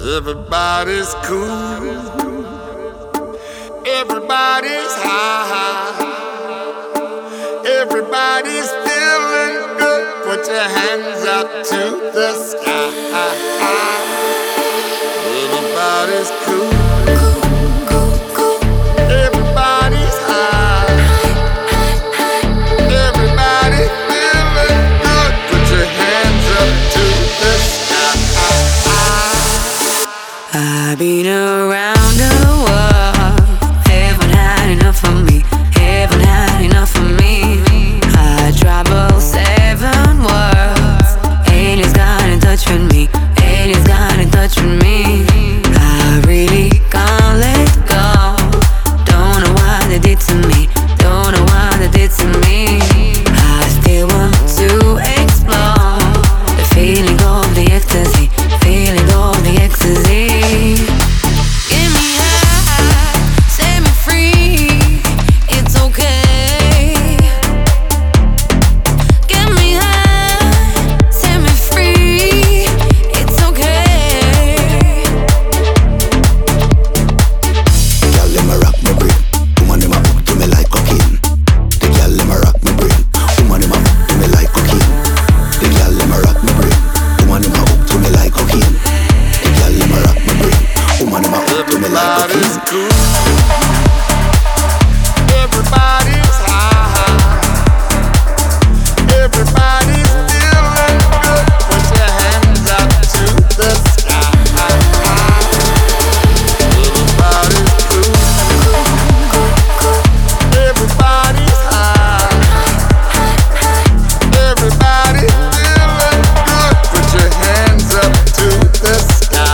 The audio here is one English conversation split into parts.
Everybody's cool, everybody's high, everybody's feeling good. Put your hands up to the sky. Everybody's cool, everybody's high, everybody's feeling good. Put your hands up to the sky. I've been around the world, haven't had enough of me, haven't had enough of me. I travel 7 worlds, aliens got in touch with me, aliens got in touch with me. I really can't let go, don't know what they did to me, don't know what they did to me. I still want to explore the feeling of the ecstasy, feeling of the ecstasy. Everybody's cool, everybody's high, everybody's feeling good. Put your hands up to the sky. Everybody's cool, everybody's high, everybody's feeling good. Put your hands up to the sky.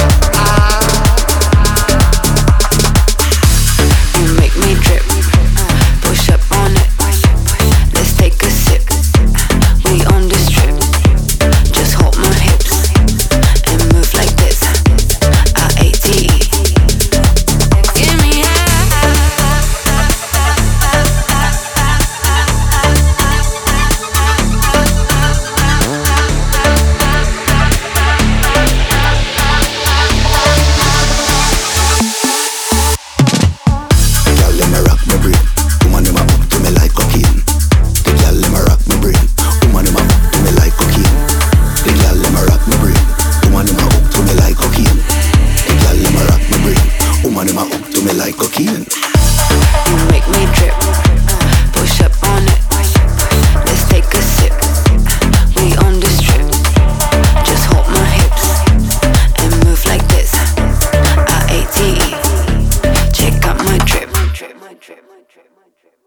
You make me drip, push up on it, let's take a sip. We on this trip, just hold my hips and move like this. IATE, check out my drip.